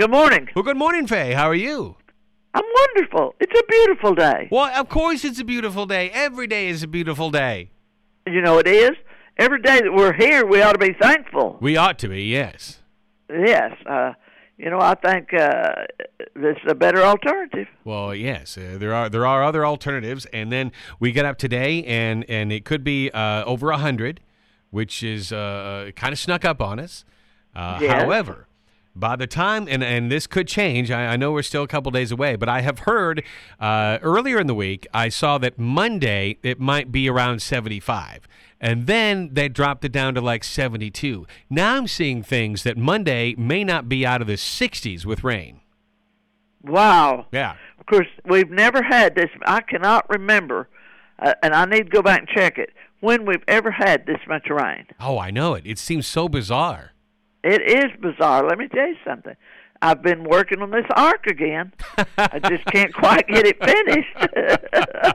Good morning. Well, good morning, Faye. How are you? I'm wonderful. It's a beautiful day. Well, of course it's a beautiful day. Every day is a beautiful day. You know it is. Every day that we're here, we ought to be thankful. We ought to be, yes. Yes. I think this is a better alternative. Well, yes, there are other alternatives, and then we get up today, and it could be over 100, which is kind of snuck up on us. Yes. However, by the time, and this could change, I know we're still a couple days away, but I have heard earlier in the week, I saw that Monday it might be around 75. And then they dropped it down to like 72. Now I'm seeing things that Monday may not be out of the 60s with rain. Wow. Yeah. Of course, we've never had this. I cannot remember, and I need to go back and check it, when we've ever had this much rain. Oh, I know it. It seems so bizarre. It is bizarre. Let me tell you something. I've been working on this ark again. I just can't quite get it finished.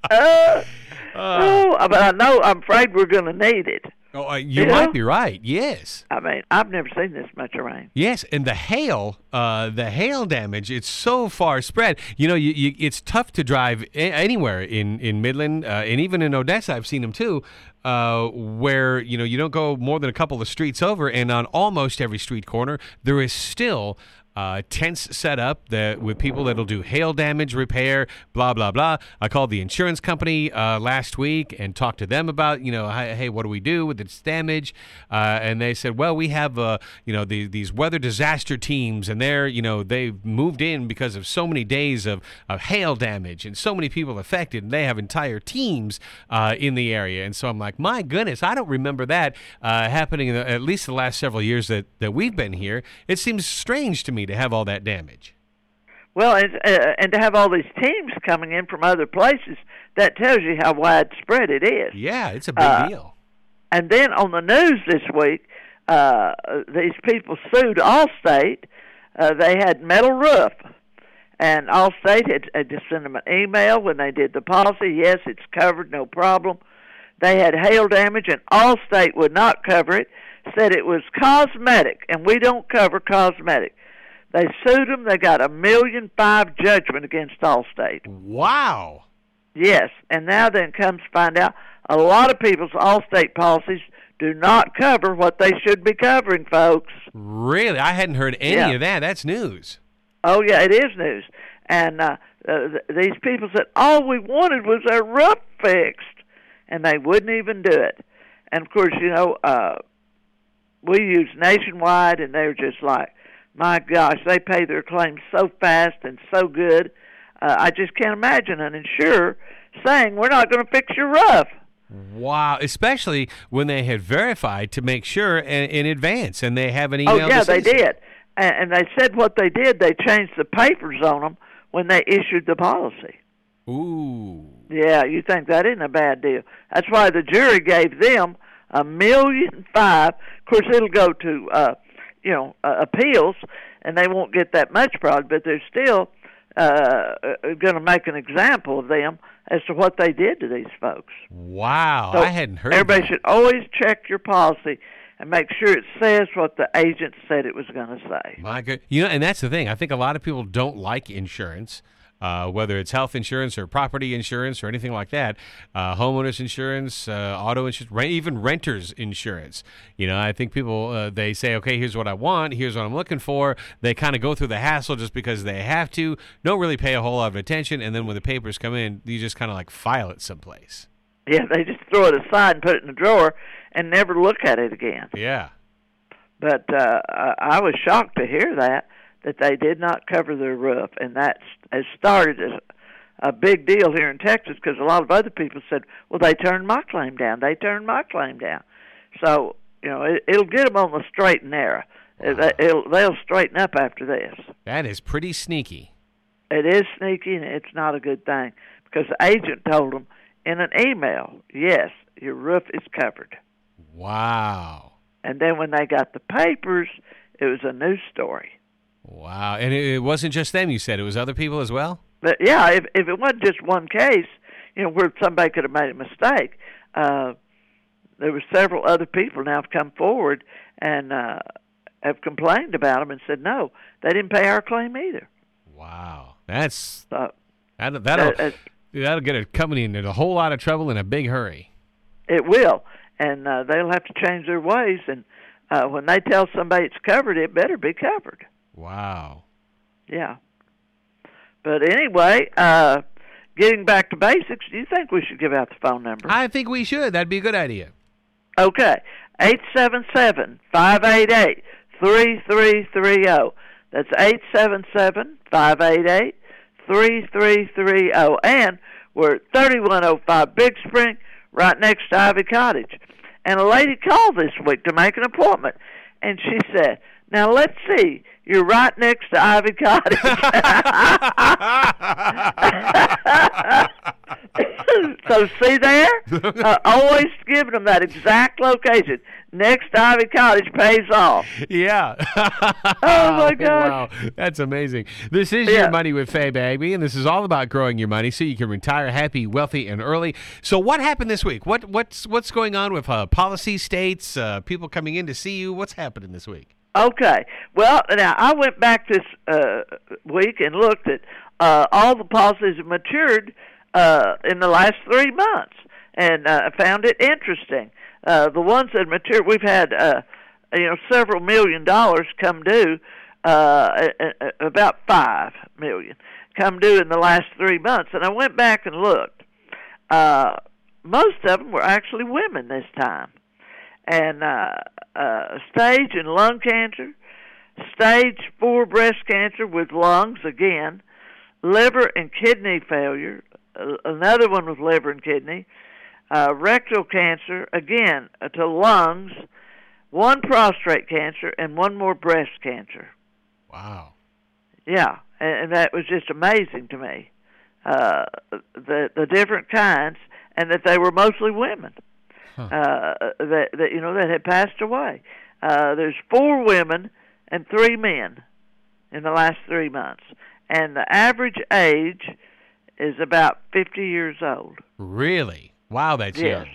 But I'm afraid we're going to need it. Oh, you might be right. Yes. I mean, I've never seen this much rain. Yes, and the hail damage, it's so far spread. You know, it's tough to drive anywhere in Midland, and even in Odessa, I've seen them too, where, you don't go more than a couple of streets over, and on almost every street corner, there is still tents set up with people that'll do hail damage repair, blah, blah, blah. I called the insurance company last week and talked to them about, hey, what do we do with this damage? And they said, well, we have, these weather disaster teams, and they've moved in because of so many days of hail damage and so many people affected, and they have entire teams in the area. And so I'm like, my goodness, I don't remember that happening in at least the last several years that we've been here. It seems strange to me to have all that damage. Well, and to have all these teams coming in from other places, that tells you how widespread it is. Yeah, it's a big deal. And then on the news this week, these people sued Allstate. They had metal roof, and Allstate had just sent them an email when they did the policy. Yes, it's covered, no problem. They had hail damage, and Allstate would not cover it, said it was cosmetic, and we don't cover cosmetic. They sued them. They got $1.5 million judgment against Allstate. Wow. Yes, and now then comes to find out a lot of people's Allstate policies do not cover what they should be covering, folks. Really? I hadn't heard any of that. That's news. Oh, yeah, it is news. And these people said, all we wanted was our roof fixed, and they wouldn't even do it. And, of course, we use Nationwide, and they're just like, my gosh, they pay their claims so fast and so good. I just can't imagine an insurer saying, we're not going to fix your roof. Wow, especially when they had verified to make sure in advance, and they have an email. Oh, yeah, they did. And they said what they did, they changed the papers on them when they issued the policy. Ooh. Yeah, you think that isn't a bad deal. That's why the jury gave them $1.5 million. Of course, it'll go to appeals, and they won't get that much probably, but they're still going to make an example of them as to what they did to these folks. Wow, so I hadn't heard everybody that. should always check your policy and make sure it says what the agent said it was going to say. My good, and that's the thing. I think a lot of people don't like insurance. Whether it's health insurance or property insurance or anything like that, homeowners insurance, auto insurance, even renters insurance. I think people, they say, okay, here's what I want, here's what I'm looking for. They kind of go through the hassle just because they have to, don't really pay a whole lot of attention, and then when the papers come in, you just kind of like file it someplace. Yeah, they just throw it aside and put it in the drawer and never look at it again. Yeah. But I was shocked to hear that they did not cover their roof, and that has started as a big deal here in Texas because a lot of other people said, well, they turned my claim down. They turned my claim down. So, it'll get them on the straight and narrow. Wow. They'll straighten up after this. That is pretty sneaky. It is sneaky, and it's not a good thing because the agent told them in an email, yes, your roof is covered. Wow. And then when they got the papers, it was a news story. Wow. And it wasn't just them, you said. It was other people as well? But, yeah, if it wasn't just one case, where somebody could have made a mistake, there were several other people now have come forward and have complained about them and said, no, they didn't pay our claim either. Wow. That's So, that'll get a company into a whole lot of trouble in a big hurry. it will, and they'll have to change their ways. And when they tell somebody it's covered, it better be covered. Wow. Yeah. But anyway, getting back to basics, do you think we should give out the phone number? I think we should. That'd be a good idea. Okay, 877-588-3330. That's 877-588-3330. And we're at 3105 Big Spring, right next to Ivy Cottage. And a lady called this week to make an appointment, and she said, now let's see, you're right next to Ivy Cottage. So see there? Always giving them that exact location. Next to Ivy Cottage pays off. Yeah. Oh, my gosh. Wow. That's amazing. This is Your Money with Faye Bagby, and this is all about growing your money so you can retire happy, wealthy, and early. So what happened this week? What's going on with policy states, people coming in to see you? What's happening this week? Okay. Well, now, I went back this week and looked at all the policies that matured in the last 3 months, and found it interesting. The ones that matured, we've had several $1 million come due, about $5 million come due in the last 3 months. And I went back and looked. Most of them were actually women this time. And stage and lung cancer, stage 4 breast cancer with lungs again, liver and kidney failure, another one with liver and kidney, rectal cancer, again, to lungs, 1 prostate cancer, and 1 more breast cancer. Wow. Yeah, and that was just amazing to me, the different kinds, and that they were mostly women. Huh. That had passed away. There's 4 women and 3 men in the last 3 months, and the average age is about 50 years old. Really? Wow, that's young.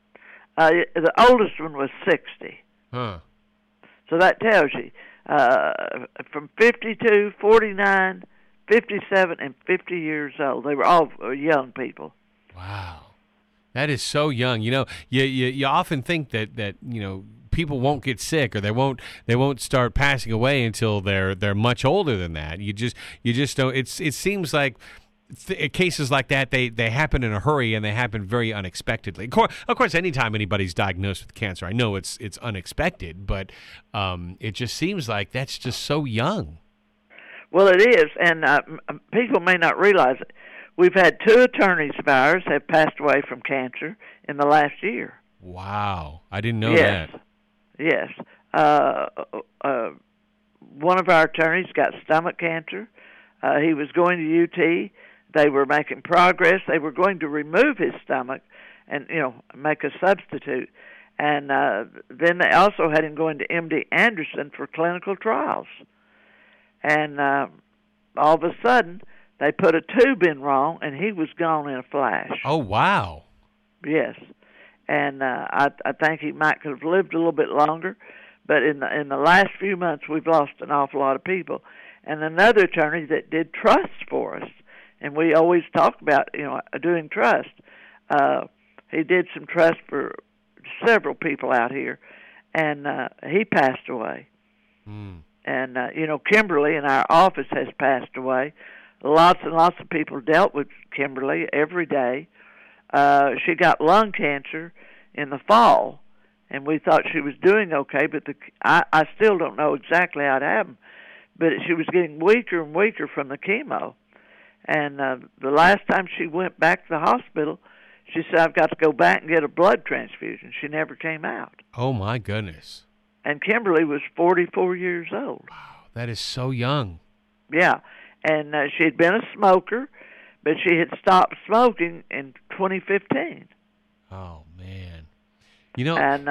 The oldest one was 60. Huh. So that tells you from 52, 49, 57, and 50 years old. They were all young people. Wow. That is so young. You often think that people won't get sick or they won't start passing away until they're much older than that. You just don't. It seems like cases like that they happen in a hurry and they happen very unexpectedly. Of course, anytime anybody's diagnosed with cancer, I know it's unexpected, but it just seems like that's just so young. Well, it is, and people may not realize it. We've had 2 attorneys of ours have passed away from cancer in the last year. Wow. I didn't know that. Yes. One of our attorneys got stomach cancer. He was going to UT. They were making progress. They were going to remove his stomach and, make a substitute. And then they also had him going to MD Anderson for clinical trials. And all of a sudden, they put a tube in wrong, and he was gone in a flash. Oh, wow. Yes. And I think he might have lived a little bit longer, but in the last few months, we've lost an awful lot of people. And another attorney that did trusts for us, and we always talk about, doing trust. He did some trust for several people out here, and he passed away. Mm. And, Kimberly in our office has passed away. Lots and lots of people dealt with Kimberly every day. She got lung cancer in the fall, and we thought she was doing okay, but I still don't know exactly how it happened. But she was getting weaker and weaker from the chemo. And the last time she went back to the hospital, she said, I've got to go back and get a blood transfusion. She never came out. Oh, my goodness. And Kimberly was 44 years old. Wow, that is so young. Yeah. And she had been a smoker, but she had stopped smoking in 2015. Oh, man. And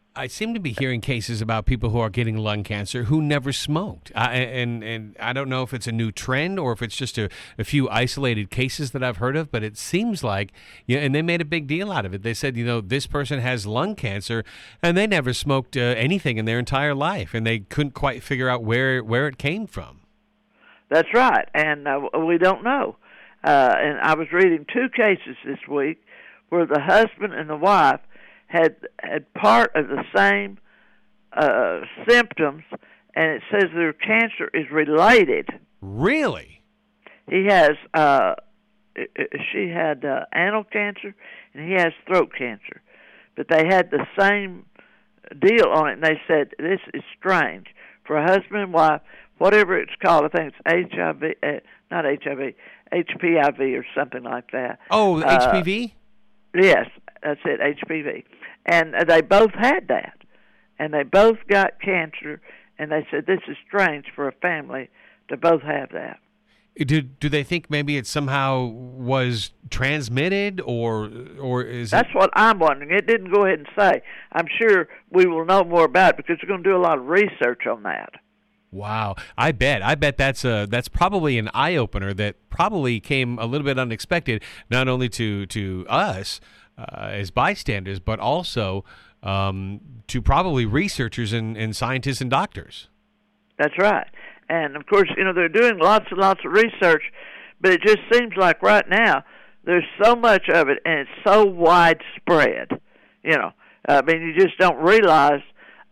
I seem to be hearing cases about people who are getting lung cancer who never smoked. And I don't know if it's a new trend or if it's just a few isolated cases that I've heard of, but it seems like, and they made a big deal out of it. They said, this person has lung cancer and they never smoked anything in their entire life, and they couldn't quite figure out where it came from. That's right, and we don't know. And I was reading 2 cases this week where the husband and the wife had part of the same symptoms, and it says their cancer is related. Really? He has, she had anal cancer, and he has throat cancer. But they had the same deal on it, and they said, this is strange. For a husband and wife, whatever it's called, I think it's HIV, not HIV, HPIV or something like that. Oh, HPV? Yes, that's it, HPV. And they both had that. And they both got cancer, and they said, this is strange for a family to both have that. Do they think maybe it somehow was transmitted, or is That's what I'm wondering. It didn't go ahead and say. I'm sure we will know more about it because we're going to do a lot of research on that. Wow, I bet that's probably an eye opener that probably came a little bit unexpected, not only to us as bystanders, but also to probably researchers and scientists and doctors. That's right, and of course, they're doing lots and lots of research, but it just seems like right now there's so much of it, and it's so widespread. I mean, you just don't realize.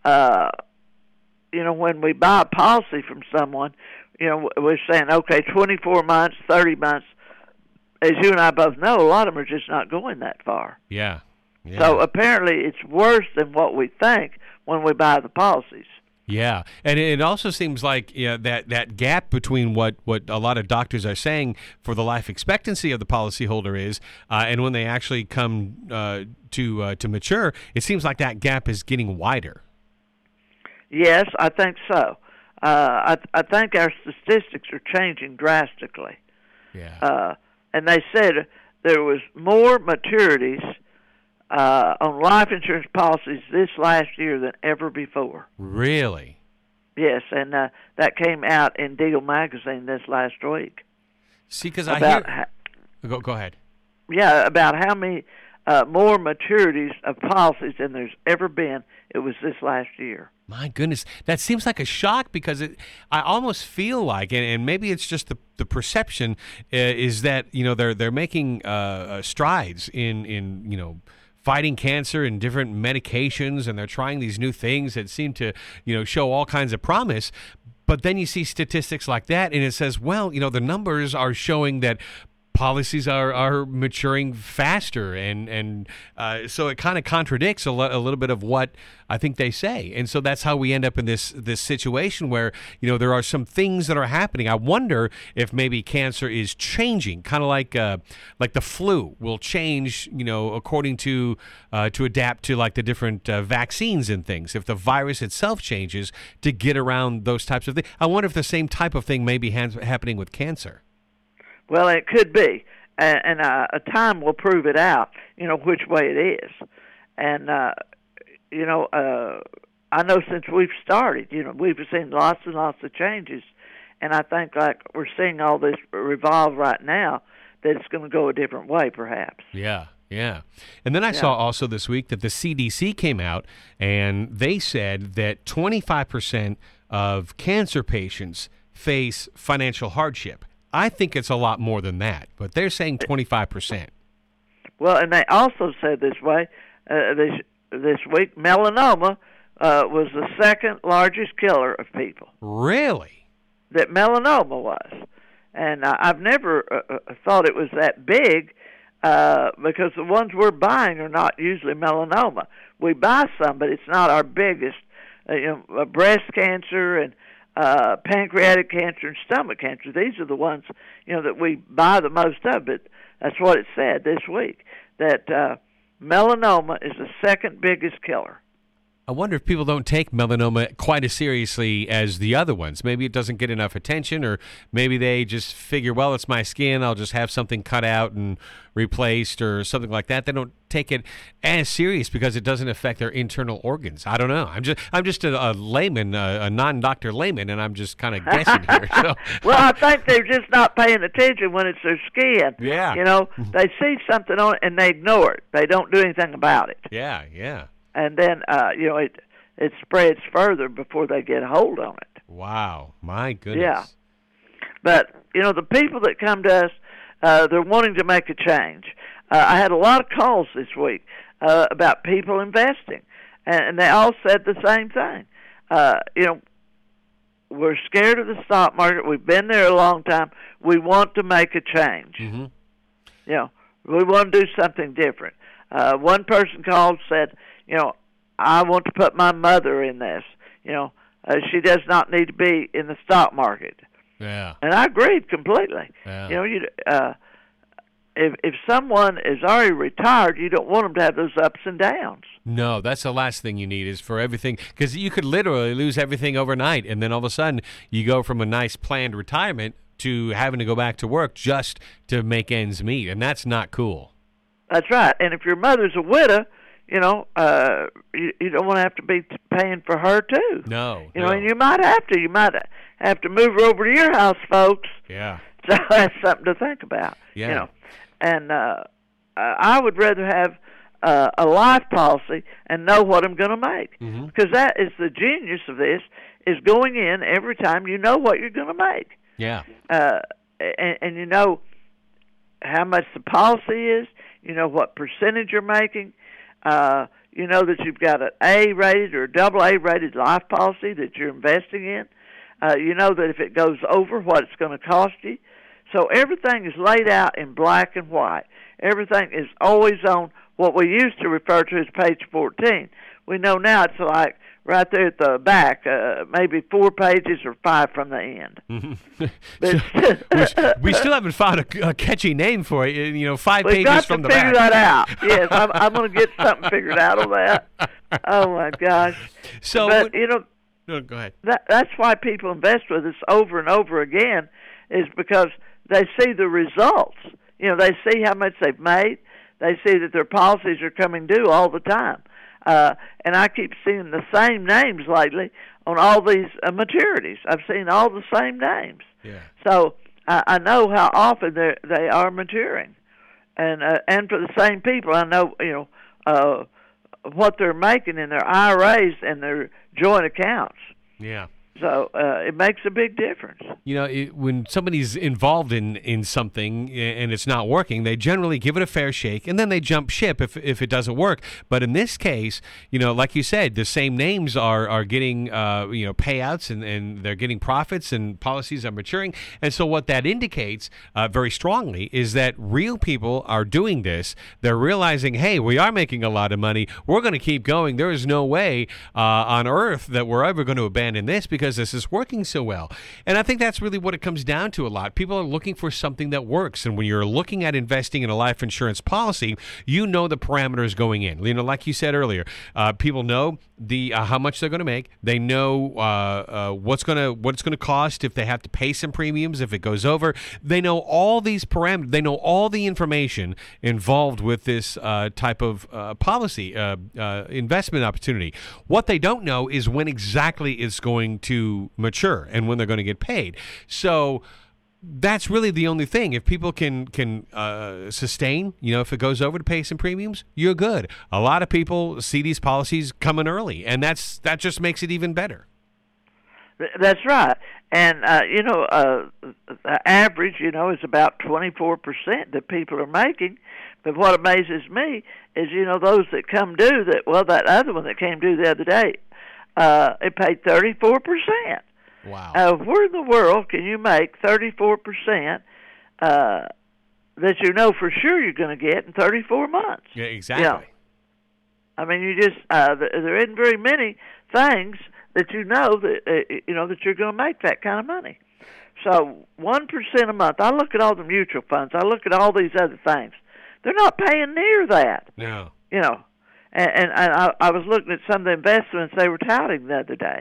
When we buy a policy from someone, we're saying, okay, 24 months, 30 months. As you and I both know, a lot of them are just not going that far. Yeah. So apparently it's worse than what we think when we buy the policies. Yeah, and it also seems like that gap between what a lot of doctors are saying for the life expectancy of the policyholder is, and when they actually come to mature, it seems like that gap is getting wider. Yes, I think so. I think our statistics are changing drastically. Yeah. And they said there was more maturities on life insurance policies this last year than ever before. Really? Yes, and that came out in Deal magazine this last week. See, because I hear... Go ahead. Yeah, about how many more maturities of policies than there's ever been. It was this last year. My goodness, that seems like a shock because I almost feel like, and maybe it's just the perception, is that they're making strides in fighting cancer and different medications, and they're trying these new things that seem to show all kinds of promise. But then you see statistics like that, and it says, well, the numbers are showing that policies are maturing faster, and so it kind of contradicts a little bit of what I think they say, and so that's how we end up in this situation where there are some things that are happening. I wonder if maybe cancer is changing, kind of like the flu will change, according to adapt to like the different vaccines and things. If the virus itself changes to get around those types of things, I wonder if the same type of thing may be happening with cancer. Well, it could be, and time will prove it out, which way it is. And, I know since we've started, we've seen lots and lots of changes, and I think like we're seeing all this revolve right now, that it's going to go a different way, perhaps. Yeah. Yeah. And then I saw also this week that the CDC came out, and they said that 25% of cancer patients face financial hardship. I think it's a lot more than that, but they're saying 25%. Well, and they also said this this week, melanoma was the second largest killer of people. Really? That melanoma was. And I've never thought it was that big because the ones we're buying are not usually melanoma. We buy some, but it's not our biggest. Breast cancer and pancreatic cancer and stomach cancer. These are the ones, that we buy the most of. But that's what it said this week, that melanoma is the second biggest killer. I wonder if people don't take melanoma quite as seriously as the other ones. Maybe it doesn't get enough attention, or maybe they just figure, well, it's my skin, I'll just have something cut out and replaced or something like that. They don't take it as serious because it doesn't affect their internal organs. I don't know. I'm just a layman, a non-doctor layman, and I'm just kind of guessing here. So. Well, I think they're just not paying attention when it's their skin. Yeah. You know, they see something on it and they ignore it. They don't do anything about it. Yeah, yeah. And then, it spreads further before they get a hold on it. Wow, my goodness. Yeah. But, the people that come to us, they're wanting to make a change. I had a lot of calls this week about people investing, and they all said the same thing. We're scared of the stock market. We've been there a long time. We want to make a change. Mm-hmm. We want to do something different. One person called, said, I want to put my mother in this. She does not need to be in the stock market. Yeah. And I agreed completely. Yeah. If someone is already retired, you don't want them to have those ups and downs. No, that's the last thing you need is for everything, because you could literally lose everything overnight, and then all of a sudden you go from a nice planned retirement to having to go back to work just to make ends meet, and that's not cool. That's right. And if your mother's a widow, you don't want to have to be paying for her too. No. And you might have to. You might have to move her over to your house, folks. Yeah. So that's something to think about. Yeah. And I would rather have a life policy and know what I'm going to make, because that is the genius of this, is going in every time you know what you're going to make. Yeah. And you know how much the policy is. You know what percentage you're making. You know that you've got an A-rated or double A-rated life policy that you're investing in. You know that if it goes over, what it's going to cost you. So everything is laid out in black and white. Everything is always on what we used to refer to as page 14. We know now it's like right there at the back, maybe 4 pages or 5 from the end. We still haven't found a catchy name for it. 5 pages from the back. We've got to figure that out. Yes, I'm going to get something figured out on that. Oh, my gosh. So, no, go ahead. That's why people invest with us over and over again, is because they see the results. They see how much they've made. They see that their policies are coming due all the time. And I keep seeing the same names lately on all these maturities. I've seen all the same names. Yeah. So I know how often they are maturing. And for the same people, I know, what they're making in their IRAs and their joint accounts. Yeah. So it makes a big difference. When somebody's involved in something and it's not working, they generally give it a fair shake, and then they jump ship if it doesn't work. But in this case, like you said, the same names are getting payouts, and they're getting profits, and policies are maturing. And so what that indicates very strongly is that real people are doing this. They're realizing, hey, we are making a lot of money. We're going to keep going. There is no way on earth that we're ever going to abandon this, because this is working so well. And I think that's really what it comes down to a lot. People are looking for something that works. And when you're looking at investing in a life insurance policy, you know the parameters going in. Like you said earlier, people know the how much they're going to make. They know what it's going to cost if they have to pay some premiums if it goes over. They know all these parameters. They know all the information involved with this type of policy investment opportunity. What they don't know is when exactly it's going to mature and when they're going to get paid. So that's really the only thing. If people can sustain, if it goes over to pay some premiums, you're good. A lot of people see these policies coming early, and that just makes it even better. That's right. And, the average, is about 24% that people are making. But what amazes me is, those that come due, that other one that came due the other day, it paid 34%. Wow. Where in the world can you make 34% that you know for sure you're going to get in 34 months? Yeah, exactly. I mean, you just there isn't very many things that that you're going to make that kind of money. So 1% a month. I look at all the mutual funds. I look at all these other things. They're not paying near that. No. I was looking at some of the investments they were touting the other day,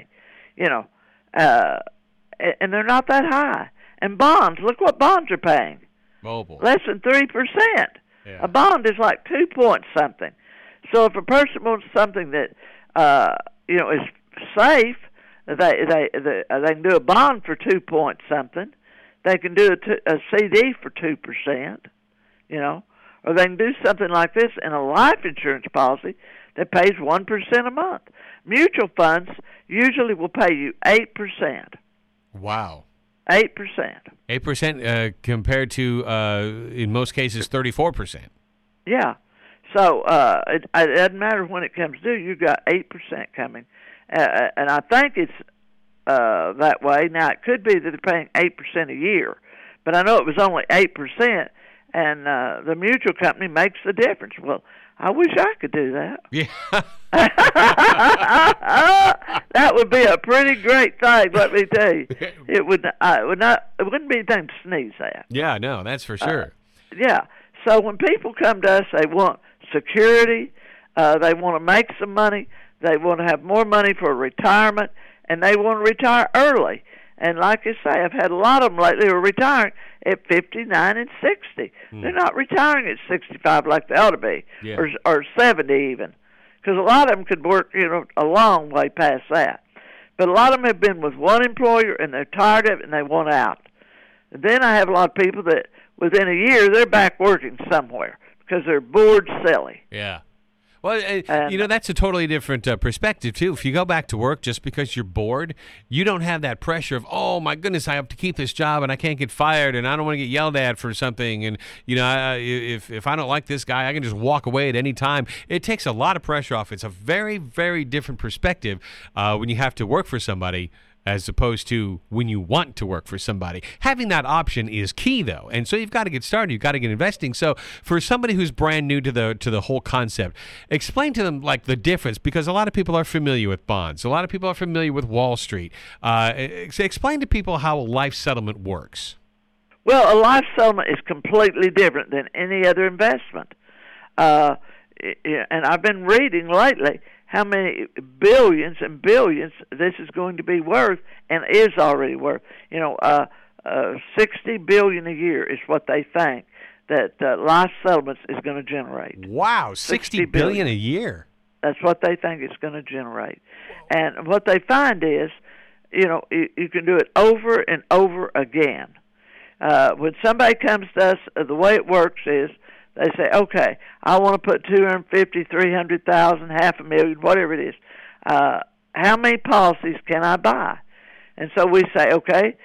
and they're not that high. And bonds, look what bonds are paying. Mobile. Less than 3%. Yeah. A bond is like 2 point something. So if a person wants something that is safe, they can do a bond for 2 point something. They can do a CD for 2%, or they can do something like this in a life insurance policy that pays 1% a month. Mutual funds usually will pay you 8%. Wow. 8%. 8% compared to, in most cases, 34%. Yeah. So it doesn't matter when it comes due. You've got 8% coming. And I think it's that way. Now, it could be that they're paying 8% a year, but I know it was only 8%, and the mutual company makes the difference. Well, I wish I could do that. Yeah. That would be a pretty great thing, let me tell you. It wouldn't be anything to sneeze at. Yeah, no, that's for sure. Yeah. So when people come to us, they want security, they want to make some money, they want to have more money for retirement, and they want to retire early. And like I say, I've had a lot of them lately who are retiring at 59 and 60. They're not retiring at 65 like they ought to be, Yeah. or 70 even, because a lot of them could work, a long way past that. But a lot of them have been with one employer, and they're tired of it, and they want out. And then I have a lot of people that within a year, they're back working somewhere because they're bored silly. Yeah. Well, that's a totally different perspective, too. If you go back to work just because you're bored, you don't have that pressure of, oh, my goodness, I have to keep this job and I can't get fired and I don't want to get yelled at for something. And, if I don't like this guy, I can just walk away at any time. It takes a lot of pressure off. It's a very, very different perspective when you have to work for somebody as opposed to when you want to work for somebody. Having that option is key, though, and so you've got to get started. You've got to get investing. So for somebody who's brand new to the whole concept, explain to them like the difference, because a lot of people are familiar with bonds. A lot of people are familiar with Wall Street. Explain to people how a life settlement works. Well, a life settlement is completely different than any other investment. And I've been reading lately how many billions and billions this is going to be worth and is already worth. $60 billion a year is what they think that life settlements is going to generate. Wow, $60 billion a year. That's what they think it's going to generate. And what they find is, you can do it over and over again. When somebody comes to us, the way it works is, they say, okay, I want to put 250, 300,000, $500,000, whatever it is. How many policies can I buy? And so we say, okay,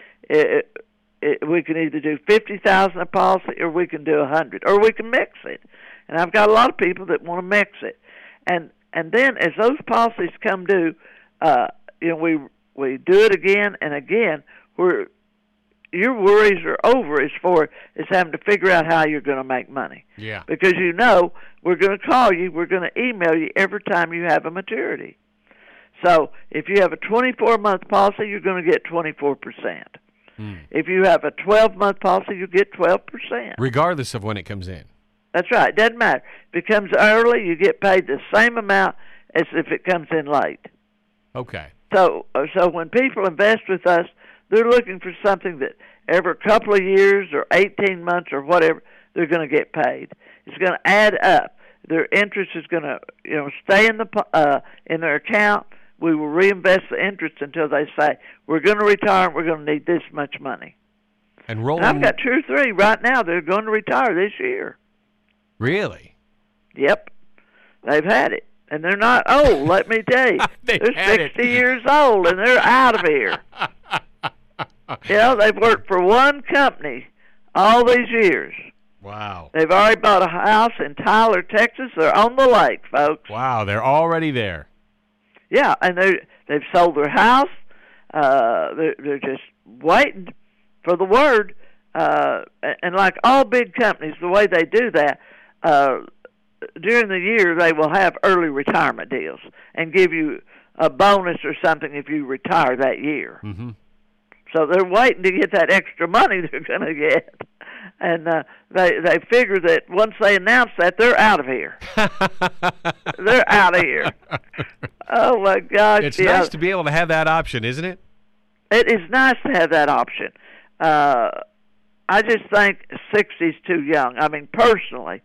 we can either do 50,000 a policy, or we can do 100, or we can mix it. And I've got a lot of people that want to mix it. And then as those policies come due, we do it again and again. Your worries are over as far as having to figure out how you're going to make money. Yeah. Because we're going to call you, we're going to email you every time you have a maturity. So if you have a 24-month policy, you're going to get 24%. If you have a 12-month policy, you get 12%. Regardless of when it comes in. That's right. It doesn't matter. If it comes early, you get paid the same amount as if it comes in late. Okay. So when people invest with us, they're looking for something that every couple of years or 18 months or whatever, they're going to get paid. It's going to add up. Their interest is going to, stay in their account. We will reinvest the interest until they say, we're going to retire and we're going to need this much money. And rolling. And I've got 2 or 3 right now that are going to retire this year. Really? Yep. They've had it. And they're not old, let me tell you. They're 60 years old and they're out of here. They've worked for one company all these years. Wow. They've already bought a house in Tyler, Texas. They're on the lake, folks. Wow, they're already there. Yeah, and they've sold their house. They're just waiting for the word. And like all big companies, the way they do that, during the year they will have early retirement deals and give you a bonus or something if you retire that year. Mm-hmm. So they're waiting to get that extra money they're going to get. And they figure that once they announce that, they're out of here. They're out of here. Oh, my gosh. It's nice to be able to have that option, isn't it? It is nice to have that option. I just think 60 is too young. I mean, personally,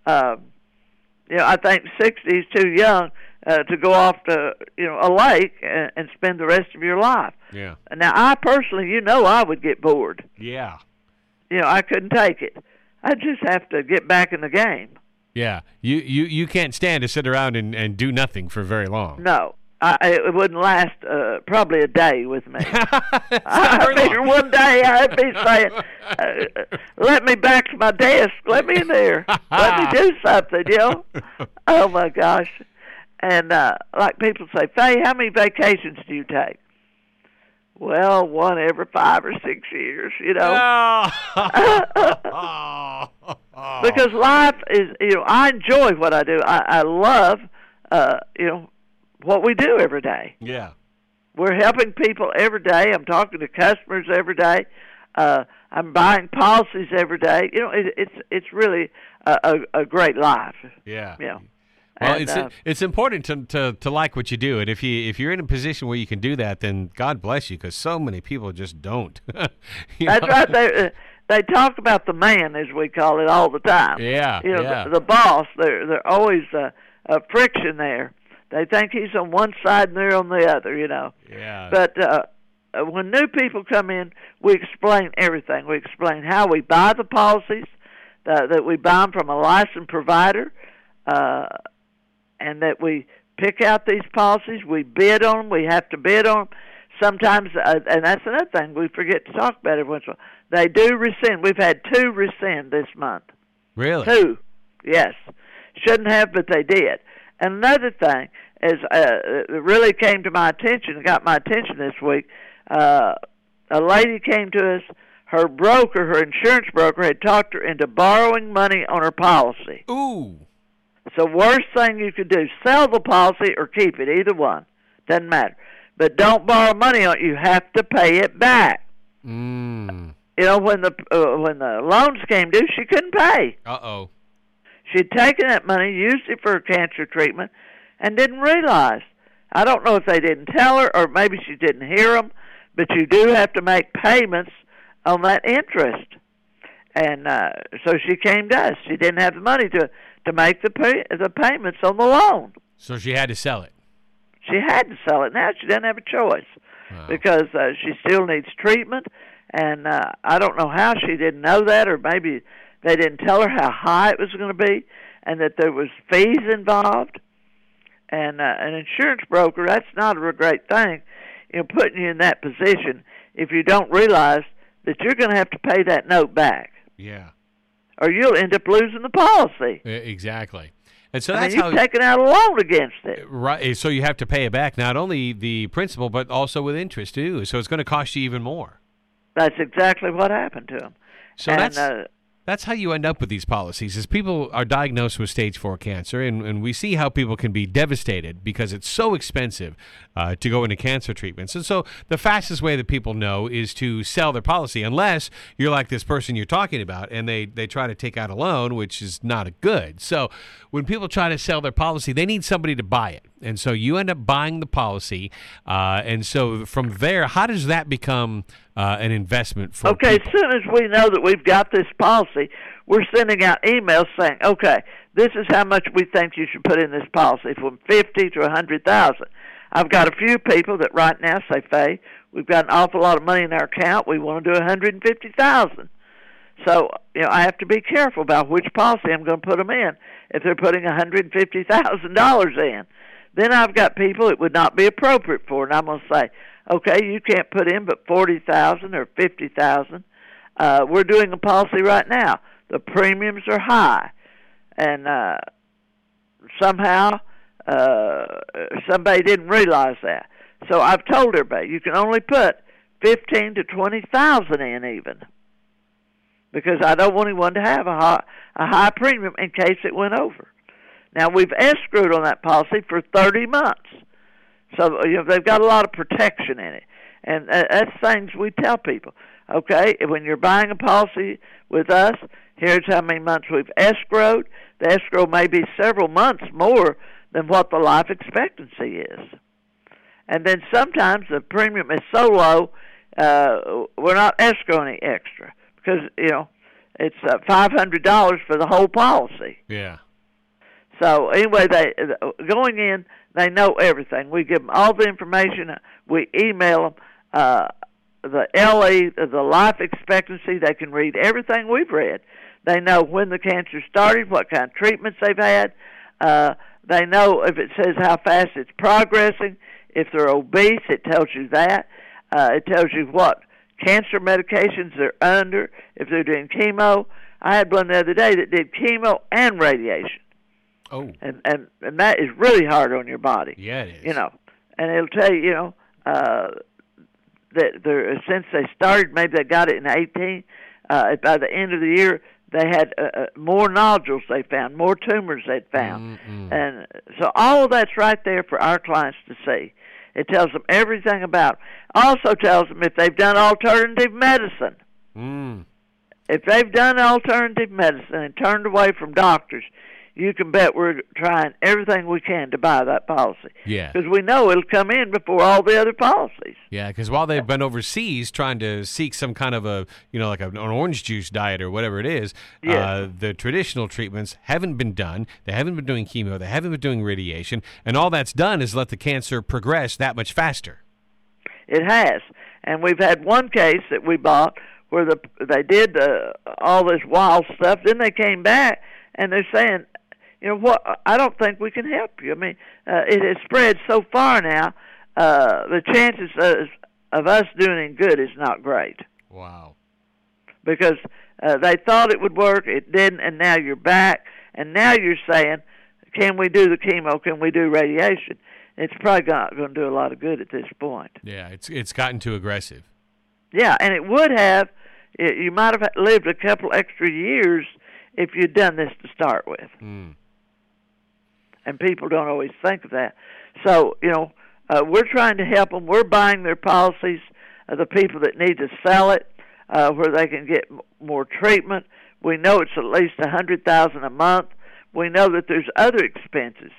I think 60 is too young to go off to a lake and spend the rest of your life. Yeah. Now, I personally, I would get bored. Yeah. I couldn't take it. I just have to get back in the game. Yeah. You can't stand to sit around and do nothing for very long. No. It wouldn't last probably a day with me. I figure one day I'd be saying, let me back to my desk. Let me in there. Let me do something, Oh, my gosh. And like people say, Faye, how many vacations do you take? Well, one every 5 or 6 years, Because life is, I enjoy what I do. I love, what we do every day. Yeah. We're helping people every day. I'm talking to customers every day. I'm buying policies every day. It's really a great life. Yeah. Yeah. Well, it's important to like what you do, and if you're in a position where you can do that, then God bless you, because so many people just don't. That's right. They talk about the man, as we call it, all the time. Yeah. The boss. They're always a friction there. They think he's on one side and they're on the other. Yeah. But when new people come in, we explain everything. We explain how we buy the policies, that we buy them from a licensed provider. And that we pick out these policies, we bid on them, we have to bid on them. Sometimes, and that's another thing we forget to talk about every once in a while, they do rescind. We've had 2 rescind this month. Really? 2, yes. Shouldn't have, but they did. And another thing is, it really came to my attention, got my attention this week, a lady came to us, her insurance broker, had talked her into borrowing money on her policy. Ooh. So worst thing you could do, sell the policy or keep it, either one. Doesn't matter. But don't borrow money on it. You have to pay it back. Mm. When the loans came due, she couldn't pay. Uh-oh. She'd taken that money, used it for her cancer treatment, and didn't realize. I don't know if they didn't tell her or maybe she didn't hear them, but you do have to make payments on that interest. And so she came to us. She didn't have the money to make the payments on the loan. So she had to sell it. She had to sell it. Now she doesn't have a choice. Wow. Because she still needs treatment. And I don't know how she didn't know that, or maybe they didn't tell her how high it was going to be and that there was fees involved. And an insurance broker, that's not a great thing, putting you in that position if you don't realize that you're going to have to pay that note back. Yeah. Or you'll end up losing the policy. Exactly. And so that's how you've taken out a loan against it. Right. So you have to pay it back, not only the principal, but also with interest, too. So it's going to cost you even more. That's exactly what happened to him. So that's how you end up with these policies, is people are diagnosed with stage 4 cancer, and we see how people can be devastated because it's so expensive to go into cancer treatments. And so the fastest way that people know is to sell their policy, unless you're like this person you're talking about, and they try to take out a loan, which is not good. So when people try to sell their policy, they need somebody to buy it. And so you end up buying the policy. And so from there, how does that become an investment for people? As soon as we know that we've got this policy, we're sending out emails saying, okay, this is how much we think you should put in this policy, from $50,000 to $100,000. I've got a few people that right now say, Faye, we've got an awful lot of money in our account. We want to do $150,000. So, I have to be careful about which policy I'm going to put them in if they're putting $150,000 in. Then I've got people it would not be appropriate for, and I'm going to say, okay, you can't put in but $40,000 or $50,000. We're doing a policy right now. The premiums are high, and somehow somebody didn't realize that. So I've told everybody you can only put $15,000 to $20,000 in, even, because I don't want anyone to have a high premium in case it went over. Now, we've escrowed on that policy for 30 months. So, they've got a lot of protection in it. And that's things we tell people. Okay, when you're buying a policy with us, here's how many months we've escrowed. The escrow may be several months more than what the life expectancy is. And then sometimes the premium is so low, we're not escrowing any extra because, it's $500 for the whole policy. Yeah. So anyway, going in, they know everything. We give them all the information. We email them the LE, the life expectancy. They can read everything we've read. They know when the cancer started, what kind of treatments they've had. They know if it says how fast it's progressing. If they're obese, it tells you that. It tells you what cancer medications they're under, if they're doing chemo. I had one the other day that did chemo and radiation. Oh. And that is really hard on your body. Yeah, it is. And it'll tell you, that since they started, maybe they got it in 18, by the end of the year, they had more nodules they found, more tumors they'd found. Mm-hmm. And so all of that's right there for our clients to see. It tells them everything about it. Also tells them if they've done alternative medicine. Mm. If they've done alternative medicine and turned away from doctors, you can bet we're trying everything we can to buy that policy. Yeah. Because we know it'll come in before all the other policies. Yeah, because while they've been overseas trying to seek some kind of a, like an orange juice diet or whatever it is, yes. The traditional treatments haven't been done. They haven't been doing chemo. They haven't been doing radiation. And all that's done is let the cancer progress that much faster. It has. And we've had one case that we bought where they did all this wild stuff. Then they came back and they're saying, what? I don't think we can help you. I mean, it has spread so far now. The chances of us doing any good is not great. Wow. Because they thought it would work, it didn't, and now you're back, and now you're saying, can we do the chemo? Can we do radiation? It's probably not going to do a lot of good at this point. Yeah, it's gotten too aggressive. Yeah, and it would have. You might have lived a couple extra years if you'd done this to start with. Mm. And people don't always think of that. So, we're trying to help them. We're buying their policies, the people that need to sell it, where they can get more treatment. We know it's at least $100,000 a month. We know that there's other expenses.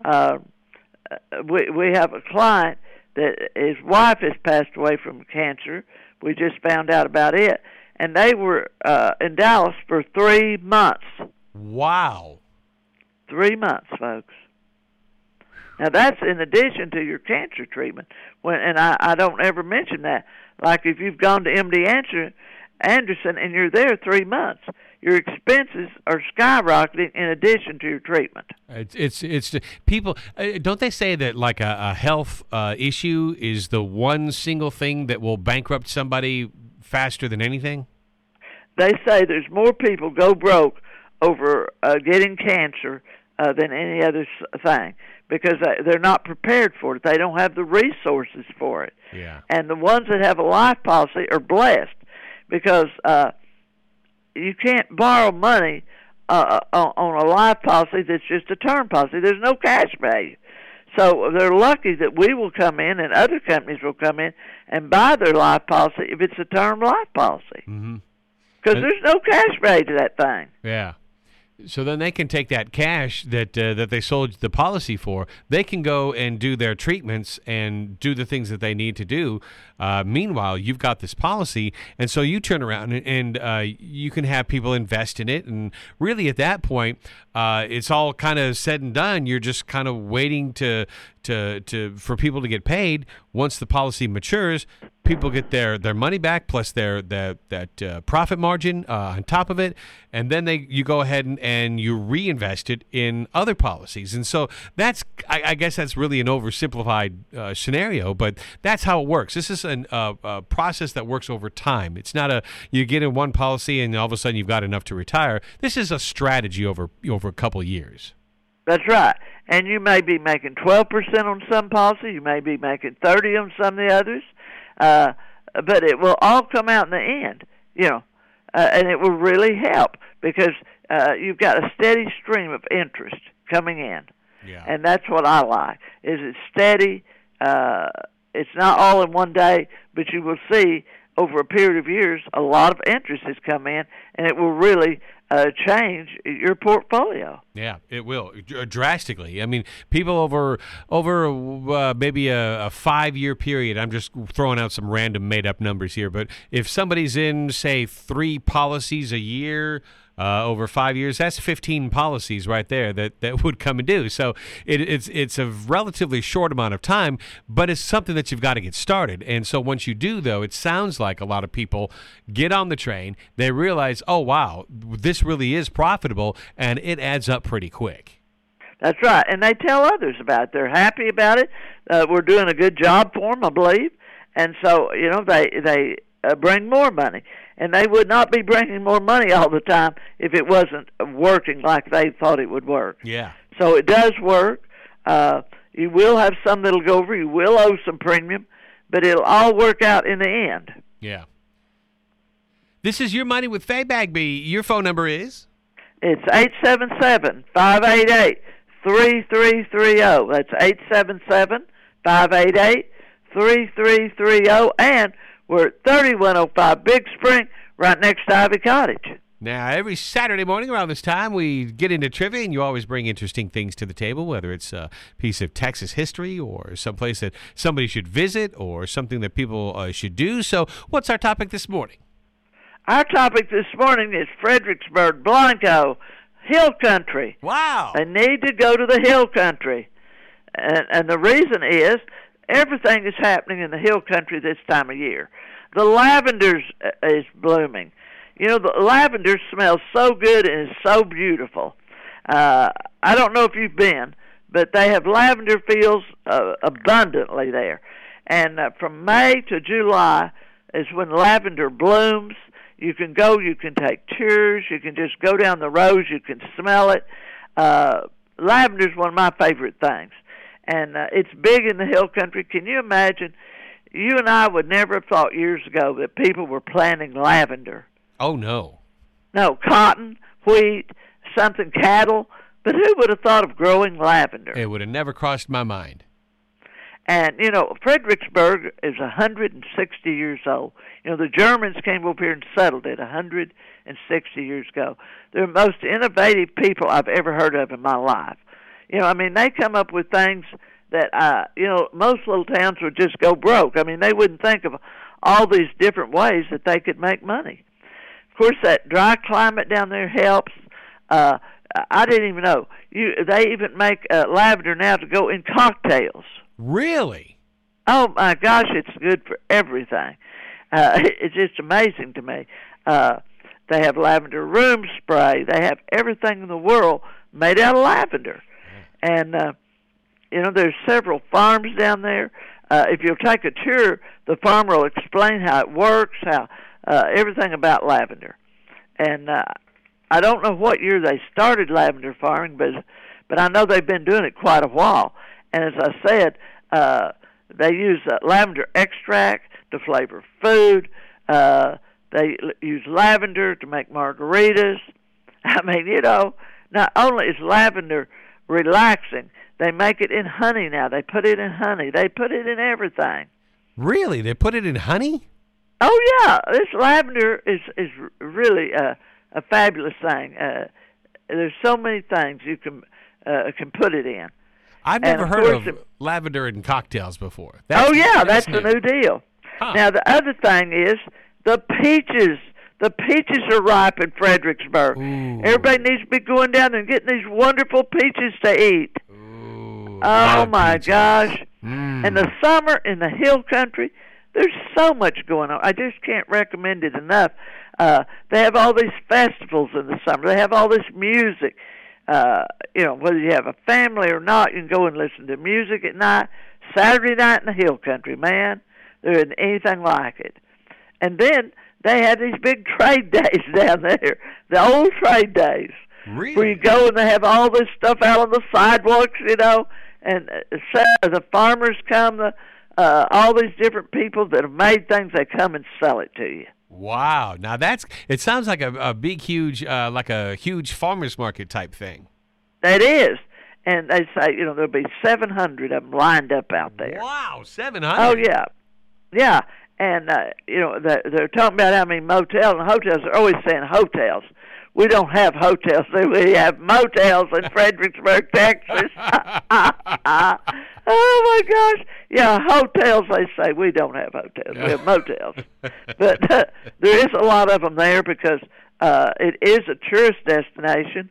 We have a client that his wife has passed away from cancer. We just found out about it. And they were in Dallas for 3 months. Wow. 3 months, folks. Now, that's in addition to your cancer treatment. And I don't ever mention that. Like if you've gone to MD Anderson and you're there 3 months, your expenses are skyrocketing in addition to your treatment. It's people, don't they say that like a health issue is the one single thing that will bankrupt somebody faster than anything? They say there's more people go broke over getting cancer than any other thing because they're not prepared for it. They don't have the resources for it. Yeah. And the ones that have a life policy are blessed because you can't borrow money on a life policy that's just a term policy. There's no cash value. So they're lucky that we will come in and other companies will come in and buy their life policy if it's a term life policy. Mm-hmm. Because there's no cash value to that thing. Yeah. So then they can take that cash that they sold the policy for. They can go and do their treatments and do the things that they need to do. Meanwhile, you've got this policy, and so you turn around and you can have people invest in it. And really, at that point, it's all kind of said and done. You're just kind of waiting for people to get paid. Once the policy matures, people get their money back plus that profit margin on top of it, and then you go ahead and you reinvest it in other policies. And so that's I guess that's really an oversimplified scenario, but that's how it works. This is a process that works over time. It's not you get in one policy and all of a sudden you've got enough to retire. This is a strategy over a couple of years. That's right. And you may be making 12% on some policy. You may be making 30% on some of the others. But it will all come out in the end, and it will really help because you've got a steady stream of interest coming in. Yeah. And that's what I like, is it's steady. It's not all in one day, but you will see over a period of years, a lot of interest has come in, and it will really change your portfolio. Yeah, it will drastically. I mean, people over maybe a 5-year period. I'm just throwing out some random made up numbers here, but if somebody's in, say, 3 policies a year. Over 5 years, that's 15 policies right there that would come and do. So it's a relatively short amount of time, but it's something that you've got to get started. And so once you do, though, it sounds like a lot of people get on the train. They realize, oh, wow, this really is profitable, and it adds up pretty quick. That's right. And they tell others about it. They're happy about it. We're doing a good job for them, I believe. And so, they bring more money. And they would not be bringing more money all the time if it wasn't working like they thought it would work. Yeah. So it does work. You will have some that'll go over. You will owe some premium, but it'll all work out in the end. Yeah. This is Your Money with Faye Bagby. Your phone number is? It's 877-588-3330. That's 877-588-3330. And we're at 3105 Big Spring, right next to Ivy Cottage. Now, every Saturday morning around this time, we get into trivia, and you always bring interesting things to the table, whether it's a piece of Texas history or someplace that somebody should visit or something that people should do. So what's our topic this morning? Our topic this morning is Fredericksburg, Blanco, Hill Country. Wow. They need to go to the Hill Country. And the reason is everything is happening in the Hill Country this time of year. The lavender is blooming. The lavender smells so good and is so beautiful. I don't know if you've been, but they have lavender fields abundantly there. And from May to July is when lavender blooms. You can go, you can take tours, you can just go down the rows, you can smell it. Lavender is one of my favorite things. And it's big in the Hill Country. Can you imagine? You and I would never have thought years ago that people were planting lavender. Oh, no. No, cotton, wheat, something, cattle. But who would have thought of growing lavender? It would have never crossed my mind. And, Fredericksburg is 160 years old. The Germans came over here and settled it 160 years ago. They're the most innovative people I've ever heard of in my life. They come up with things that, most little towns would just go broke. They wouldn't think of all these different ways that they could make money. Of course, that dry climate down there helps. I didn't even know. They even make lavender now to go in cocktails. Really? Oh, my gosh, it's good for everything. It's just amazing to me. They have lavender room spray. They have everything in the world made out of lavender. And, there's several farms down there. If you'll take a tour, the farmer will explain how it works, how everything about lavender. And I don't know what year they started lavender farming, but I know they've been doing it quite a while. And as I said, they use lavender extract to flavor food. They use lavender to make margaritas. Not only is lavender relaxing, they make it in honey now. They put it in honey. They put it in everything. Really? They put it in honey? Oh, yeah. This lavender is really a fabulous thing. There's so many things you can put it in. I've never heard of lavender in cocktails before. That's the new deal. Huh. Now, the other thing is the peaches. The peaches are ripe in Fredericksburg. Ooh. Everybody needs to be going down and getting these wonderful peaches to eat. Ooh, oh, my gosh. Mm. In the summer in the Hill Country, there's so much going on. I just can't recommend it enough. They have all these festivals in the summer. They have all this music. Whether you have a family or not, you can go and listen to music at night. Saturday night in the Hill Country, man, there isn't anything like it. And then they have these big trade days down there, the old trade days. Really? Where you go and they have all this stuff out on the sidewalks, and the farmers come, all these different people that have made things, they come and sell it to you. Wow. Now it sounds like a big, huge, like a huge farmer's market type thing. That is. And they say, there'll be 700 of them lined up out there. Wow, 700? Oh, yeah. Yeah. And they're talking about how many motels and hotels. They're always saying hotels. We don't have hotels. We have motels in Fredericksburg, Texas. Oh my gosh! Yeah, hotels. They say we don't have hotels. We have motels. But there is a lot of them there because it is a tourist destination.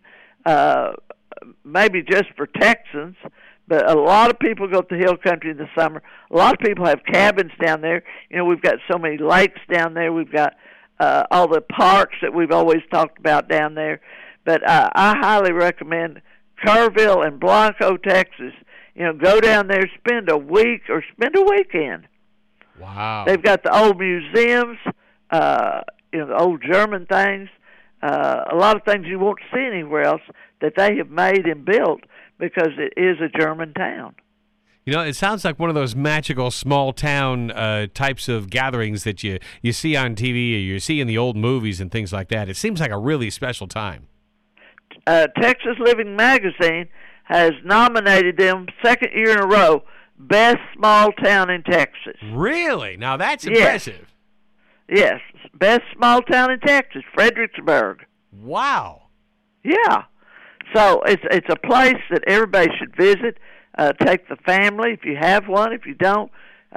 Maybe just for Texans. But a lot of people go to the hill country in the summer. A lot of people have cabins down there. We've got so many lakes down there. We've got all the parks that we've always talked about down there. But I highly recommend Kerrville and Blanco, Texas. Go down there, spend a week or spend a weekend. Wow. They've got the old museums, the old German things, a lot of things you won't see anywhere else that they have made and built because it is a German town. It sounds like one of those magical small town types of gatherings that you see on TV or you see in the old movies and things like that. It seems like a really special time. Texas Living Magazine has nominated them second year in a row, best small town in Texas. Really? Now that's impressive. Yes, best small town in Texas, Fredericksburg. Wow. Yeah. So it's a place that everybody should visit. Take the family if you have one. If you don't,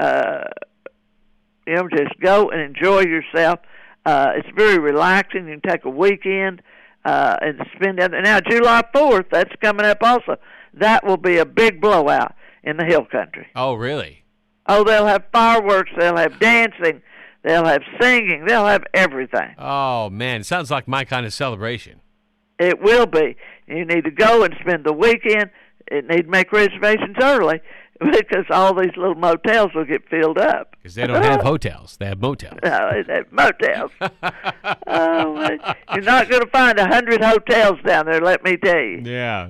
just go and enjoy yourself. It's very relaxing. You can take a weekend and spend it. Now, July 4th, that's coming up also. That will be a big blowout in the hill country. Oh, really? Oh, they'll have fireworks. They'll have dancing. They'll have singing. They'll have everything. Oh, man. It sounds like my kind of celebration. It will be. You need to go and spend the weekend. You need to make reservations early because all these little motels will get filled up. Because they don't have hotels. They have motels. No, they have motels. You're not going to find 100 hotels down there, let me tell you. Yeah.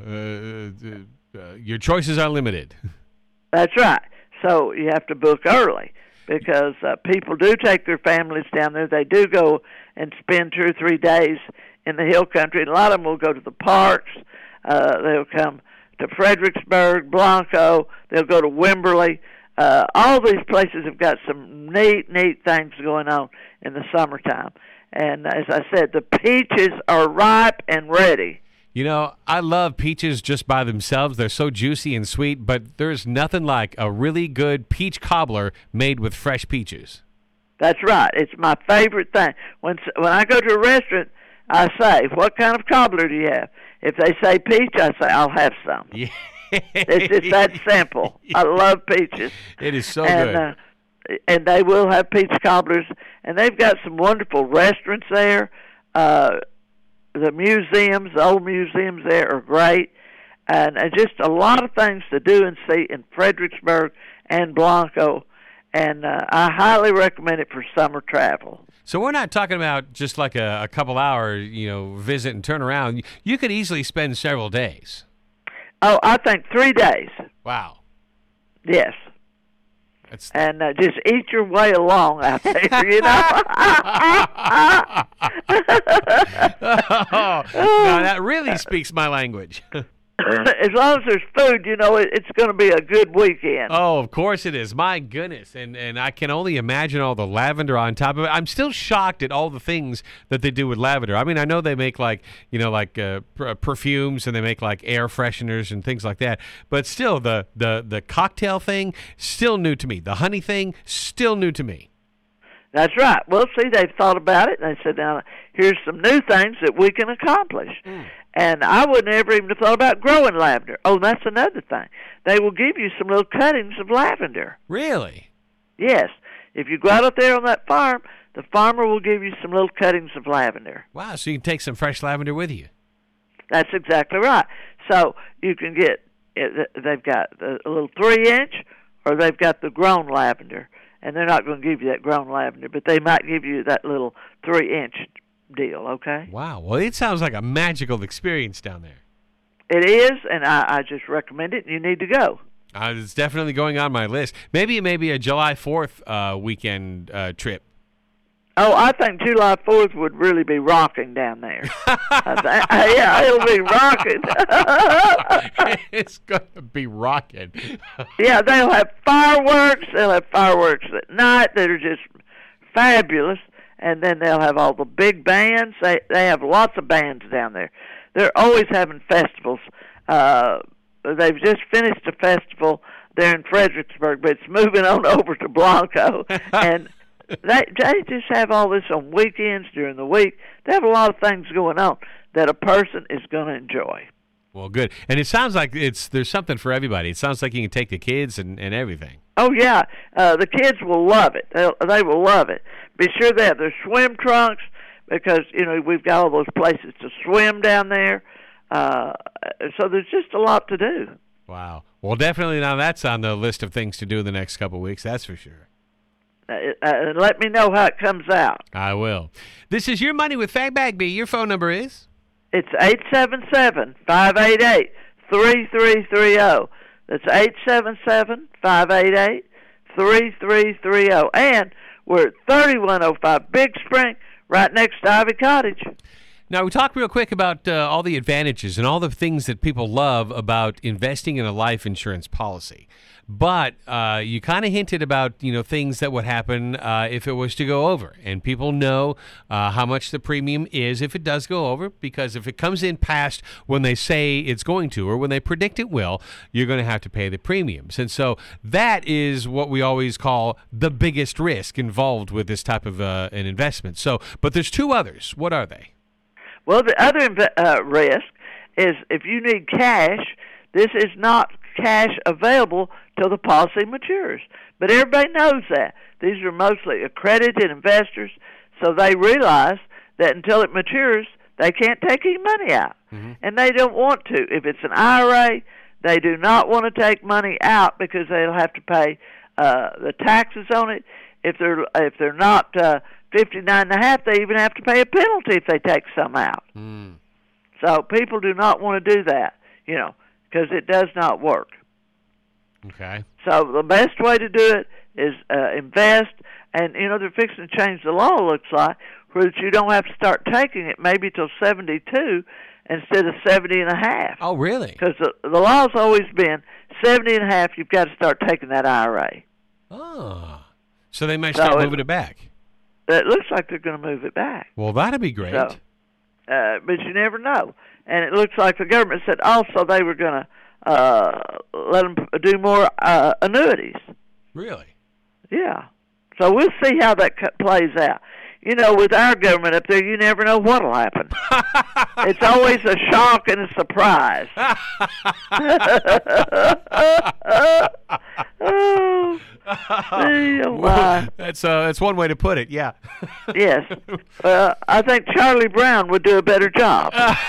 Your choices are limited. That's right. So you have to book early because people do take their families down there. They do go and spend 2 or 3 days in the hill country. And a lot of them will go to the parks. They'll come to Fredericksburg, Blanco. They'll go to Wimberley. All these places have got some neat things going on in the summertime. And as I said, the peaches are ripe and ready. I love peaches just by themselves. They're so juicy and sweet, but there's nothing like a really good peach cobbler made with fresh peaches. That's right. It's my favorite thing. When I go to a restaurant, I say, what kind of cobbler do you have? If they say peach, I say, I'll have some. Yeah. It's that simple. I love peaches. It is so good. And they will have peach cobblers. And they've got some wonderful restaurants there. The museums, the old museums there are great. And just a lot of things to do and see in Fredericksburg and Blanco. And I highly recommend it for summer travel. So we're not talking about just like a couple hour, visit and turn around. You could easily spend several days. Oh, I think 3 days. Wow. Yes. And just eat your way along out there, Now, that really speaks my language. As long as there's food, it's going to be a good weekend. Oh, of course it is. My goodness. And I can only imagine all the lavender on top of it. I'm still shocked at all the things that they do with lavender. I mean, I know they make perfumes and they make like air fresheners and things like that. But still, the cocktail thing, still new to me. The honey thing, still new to me. That's right. Well, see, they've thought about it, and they said, now, here's some new things that we can accomplish. And I would never even have thought about growing lavender. Oh, that's another thing. They will give you some little cuttings of lavender. Really? Yes. If you go out there on that farm, the farmer will give you some little cuttings of lavender. Wow, so you can take some fresh lavender with you. That's exactly right. So you can get, they've got a little 3-inch, or they've got the grown lavender. And they're not going to give you that grown lavender, but they might give you that little 3-inch deal, okay? Wow. Well, it sounds like a magical experience down there. It is, and I just recommend it, and you need to go. It's definitely going on my list. Maybe it may be a July 4th weekend trip. Oh, I think July 4th would really be rocking down there. Yeah, it'll be rocking. It's going to be rocking. Yeah, they'll have fireworks. They'll have fireworks at night that are just fabulous. And then they'll have all the big bands. They have lots of bands down there. They're always having festivals. They've just finished a festival there in Fredericksburg, but it's moving on over to Blanco. And they just have all this on weekends during the week. They have a lot of things going on that a person is going to enjoy. Well, good. And it sounds like there's something for everybody. It sounds like you can take the kids and everything. Oh, yeah. The kids will love it. They will love it. Be sure they have their swim trunks because, we've got all those places to swim down there. So there's just a lot to do. Wow. Well, definitely now that's on the list of things to do in the next couple of weeks. That's for sure. Let me know how it comes out. I will. This is Your Money with Fag Bagby. Your phone number is? It's 877-588-3330. That's 877-588-3330. And we're at 3105 Big Spring, right next to Ivy Cottage. Now, we talked real quick about all the advantages and all the things that people love about investing in a life insurance policy. But you kind of hinted about, things that would happen if it was to go over. And people know how much the premium is if it does go over, because if it comes in past when they say it's going to or when they predict it will, you're going to have to pay the premiums. And so that is what we always call the biggest risk involved with this type of an investment. So, but there's two others. What are they? Well, the other risk is if you need cash, this is not cash available till the policy matures. But everybody knows that. These are mostly accredited investors, so they realize that until it matures, they can't take any money out. Mm-hmm. And they don't want to. If it's an IRA, they do not want to take money out because they'll have to pay the taxes on it. If they're not 59.5, they even have to pay a penalty if they take some out. Mm. So people do not want to do that, because it does not work. Okay. So the best way to do it is invest, and they're fixing to change the law. Looks like where you don't have to start taking it maybe till 72 instead of 70.5. Oh, really? Because the law's always been 70.5. You've got to start taking that IRA. Oh, so they might start moving it back. It looks like they're going to move it back. Well, that'd be great. So, but you never know. And it looks like the government said also they were going to let them do more annuities. Really? Yeah. So we'll see how that plays out. With our government up there, you never know what'll happen. It's always a shock and a surprise. Well, that's one way to put it. Yeah. Yes. I think Charlie Brown would do a better job.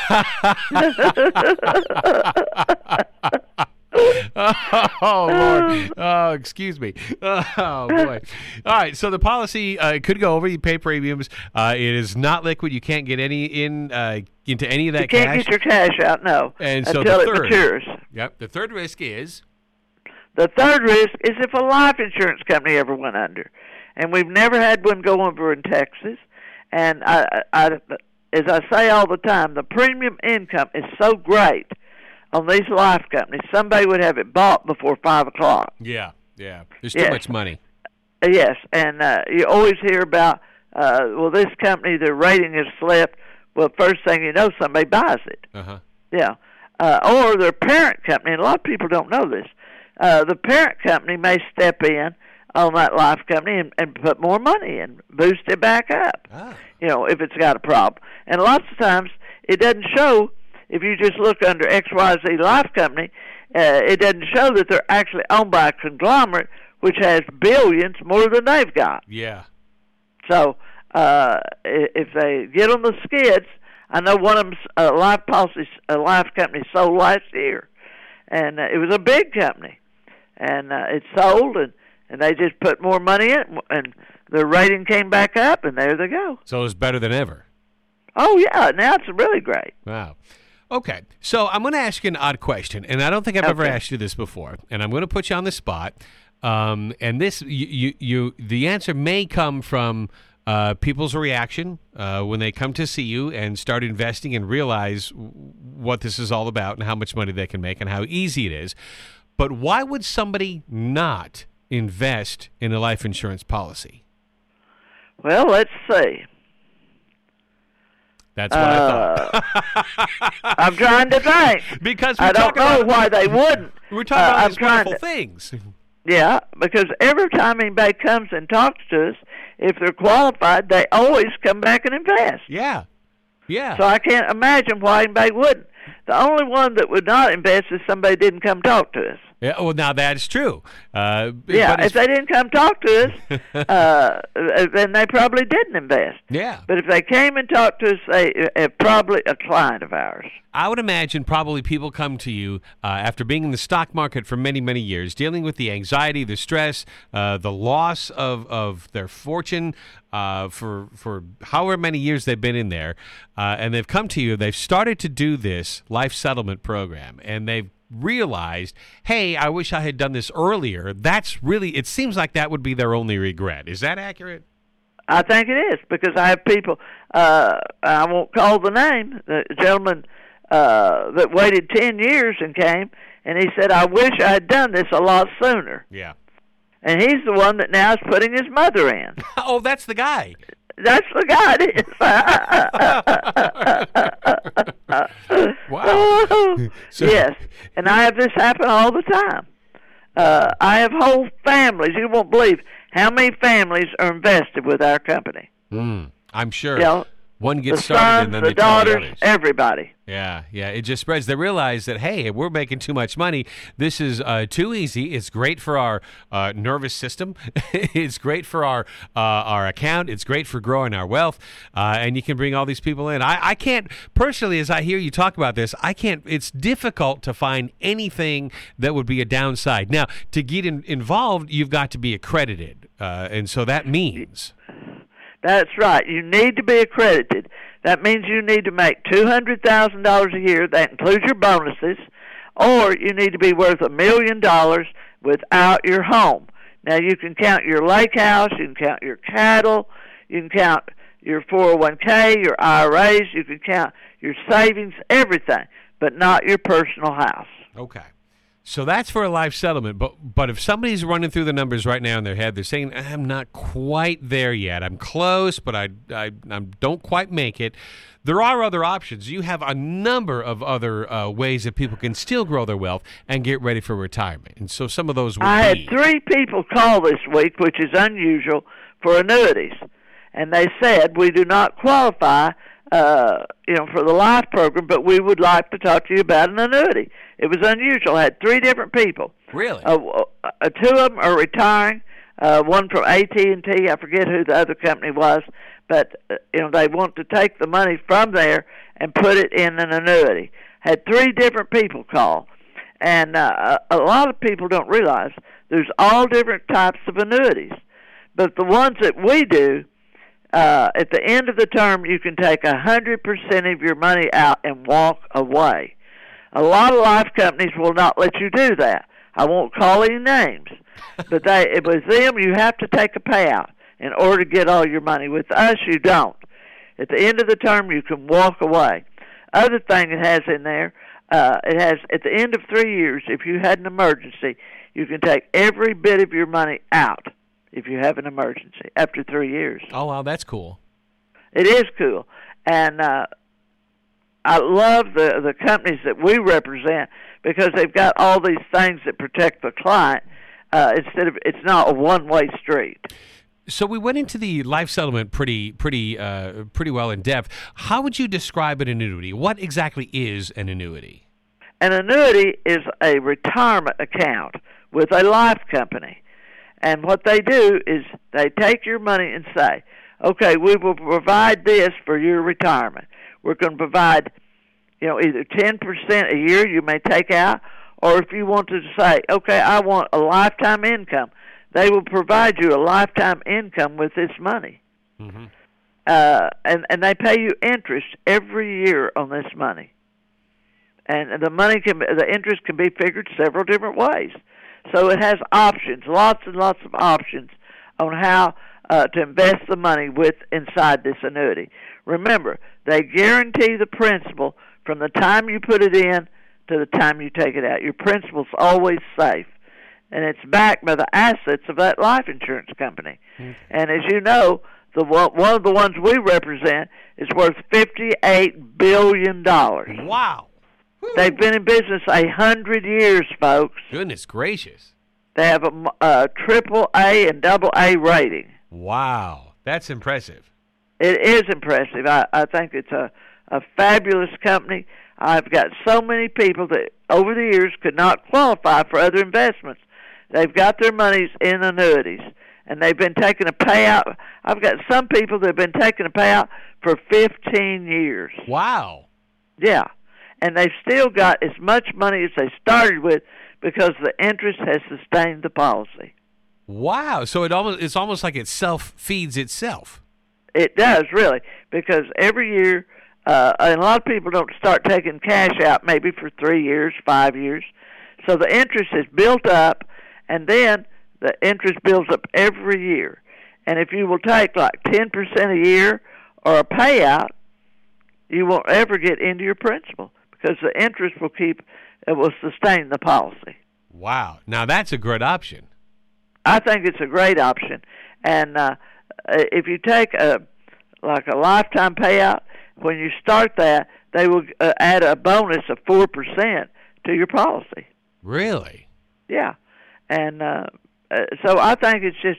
Oh, Lord. Oh, excuse me. Oh, boy. All right, so the policy could go over. You pay premiums. It is not liquid. You can't get any into any of that cash. You can't get your cash out, no, and so until it matures. Yep. The third risk is? The third risk is if a life insurance company ever went under. And we've never had one go over in Texas. And as I say all the time, the premium income is so great on these life companies, somebody would have it bought before 5 o'clock. Yeah. There's too much money. Yes, and you always hear about, this company, their rating has slipped. Well, first thing you know, somebody buys it. Uh-huh. Yeah. Or their parent company, and a lot of people don't know this, the parent company may step in on that life company and put more money and boost it back up, if it's got a problem. And lots of times it doesn't show. If you just look under XYZ Life Company, it doesn't show that they're actually owned by a conglomerate which has billions more than they've got. Yeah. So if they get on the skids, I know one of them life company sold last year, and it was a big company, and it sold, and they just put more money in it, and the rating came back up, and there they go. So it's better than ever. Oh, yeah. Now it's really great. Wow. Okay, so I'm going to ask you an odd question, and I don't think I've ever asked you this before, and I'm going to put you on the spot. And this, the answer may come from people's reaction when they come to see you and start investing and realize what this is all about and how much money they can make and how easy it is. But why would somebody not invest in a life insurance policy? Well, let's see. That's what I thought. I'm trying to think. Because I don't know why they wouldn't. We're talking about these wonderful things. Yeah, because every time anybody comes and talks to us, if they're qualified, they always come back and invest. Yeah. Yeah. So I can't imagine why anybody wouldn't. The only one that would not invest is somebody didn't come talk to us. Yeah, well, now that's true. Yeah, if they didn't come talk to us, then they probably didn't invest. Yeah. But if they came and talked to us, they are probably a client of ours. I would imagine probably people come to you after being in the stock market for many, many years, dealing with the anxiety, the stress, the loss of their fortune for however many years they've been in there, and they've come to you. They've started to do this life settlement program, and they've realized, hey, I wish I had done this earlier. That's really, it seems like that would be their only regret. Is that accurate? I think it is, because I have people, I won't call the name, the gentleman that waited 10 years and came, and he said, I wish I had done this a lot sooner. Yeah. And he's the one that now is putting his mother in. Oh, that's the guy. That's the guy. Wow. Yes, and I have this happen all the time. I have whole families. You won't believe how many families are invested with our company. I'm sure. You know, one gets the started sons, and then the they tell the daughters, others. everybody. Yeah, it just spreads. They realize that, hey, we're making too much money. This is too easy. It's great for our nervous system. It's great for our account. It's great for growing our wealth. And you can bring all these people in. I can't, personally, as I hear you talk about this, it's difficult to find anything that would be a downside. Now, to get involved, you've got to be accredited. And so that means... That's right. You need to be accredited. That means you need to make $200,000 a year. That includes your bonuses. Or you need to be worth $1 million without your home. Now, you can count your lake house. You can count your cattle. You can count your 401k, your IRAs. You can count your savings, everything, but not your personal house. Okay. So that's for a life settlement, but if somebody's running through the numbers right now in their head, they're saying, I'm not quite there yet. I'm close, but I don't quite make it. There are other options. You have a number of other ways that people can still grow their wealth and get ready for retirement. And so some of those would be... I had 3 people call this week, which is unusual, for annuities. And they said, we do not qualify for the life program, but we would like to talk to you about an annuity. It was unusual. I had 3 different people. Really? 2 of them are retiring. One from AT&T. I forget who the other company was, but they want to take the money from there and put it in an annuity. Had 3 different people call, and a lot of people don't realize there's all different types of annuities, but the ones that we do. At the end of the term, you can take 100% of your money out and walk away. A lot of life companies will not let you do that. I won't call any names, but with them, you have to take a payout in order to get all your money. With us, you don't. At the end of the term, you can walk away. Other thing it has in there, it has at the end of 3 years, if you had an emergency, you can take every bit of your money out. If you have an emergency after 3 years. Oh, wow, that's cool. It is cool. And I love the companies that we represent because they've got all these things that protect the client it's not a one-way street. So we went into the life settlement pretty well in depth. How would you describe an annuity? What exactly is an annuity? An annuity is a retirement account with a life company. And what they do is they take your money and say, okay, we will provide this for your retirement. We're going to provide, either 10% a year you may take out, or if you want to say, okay, I want a lifetime income, they will provide you a lifetime income with this money. Mm-hmm. And they pay you interest every year on this money. And the interest can be figured several different ways. So it has options, lots and lots of options on how to invest the money inside this annuity. Remember, they guarantee the principal from the time you put it in to the time you take it out. Your principal's always safe, and it's backed by the assets of that life insurance company. Mm-hmm. And as you know, one of the ones we represent is worth $58 billion. Wow. They've been in business 100 years, folks. Goodness gracious. They have a triple A and double A rating. Wow. That's impressive. It is impressive. I think it's a fabulous company. I've got so many people that over the years could not qualify for other investments. They've got their monies in annuities, and they've been taking a payout. I've got some people that have been taking a payout for 15 years. Wow. Yeah, and they've still got as much money as they started with because the interest has sustained the policy. Wow. So it's almost like it self-feeds itself. It does, really, because every year, and a lot of people don't start taking cash out maybe for 3 years, 5 years. So the interest is built up, and then the interest builds up every year. And if you will take like 10% a year or a payout, you won't ever get into your principal because the interest will sustain the policy. Wow. Now that's a good option. I think it's a great option. And if you take a lifetime payout, when you start that, they will add a bonus of 4% to your policy. Really? Yeah. And so I think it's just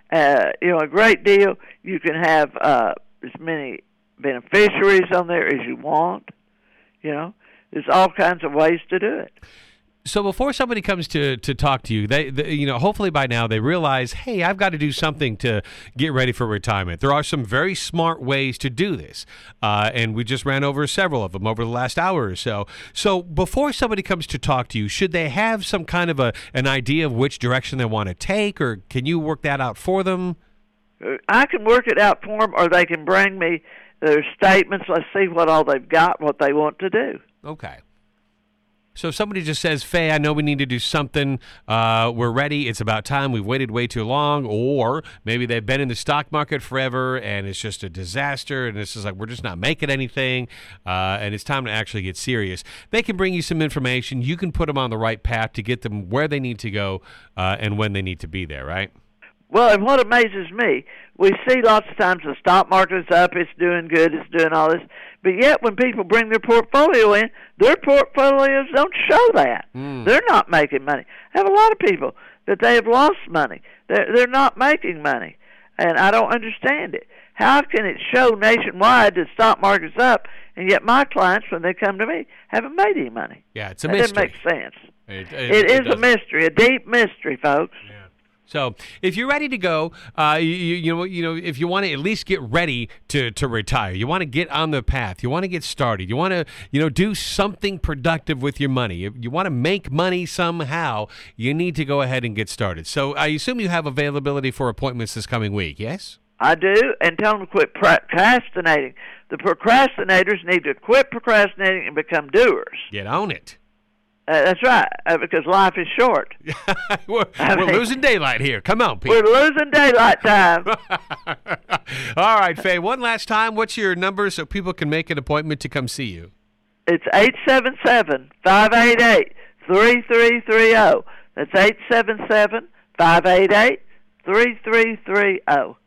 a great deal. You can have as many beneficiaries on there as you want. There's all kinds of ways to do it. So before somebody comes to talk to you, they hopefully by now they realize, hey, I've got to do something to get ready for retirement. There are some very smart ways to do this, and we just ran over several of them over the last hour or so. So before somebody comes to talk to you, should they have some kind of an idea of which direction they want to take, or can you work that out for them? I can work it out for them, or they can bring me their statements. Let's see what all they've got, what they want to do. Okay. So if somebody just says, Faye, I know we need to do something, we're ready, it's about time, we've waited way too long, or maybe they've been in the stock market forever and it's just a disaster and it's just like we're just not making anything, and it's time to actually get serious. They can bring you some information. You can put them on the right path to get them where they need to go and when they need to be there, right? Well, and what amazes me, we see lots of times the stock market is up, it's doing good, it's doing all this, but yet when people bring their portfolio in, their portfolios don't show that. They're not making money. I have a lot of people that they have lost money. They're not making money, and I don't understand it. How can it show nationwide that the stock market's up, and yet my clients, when they come to me, haven't made any money? Yeah, it's a mystery. That doesn't make sense. It is a mystery, a deep mystery, folks. Yeah. So if you're ready to go, if you want to at least get ready to retire, you want to get on the path, you want to get started, you want to, do something productive with your money, you want to make money somehow, you need to go ahead and get started. So I assume you have availability for appointments this coming week, yes? I do, and tell them to quit procrastinating. The procrastinators need to quit procrastinating and become doers. Get on it. That's right, because life is short. we're losing daylight here. Come on, people. We're losing daylight time. All right, Faye, one last time. What's your number so people can make an appointment to come see you? It's 877-588-3330. That's 877-588-3330.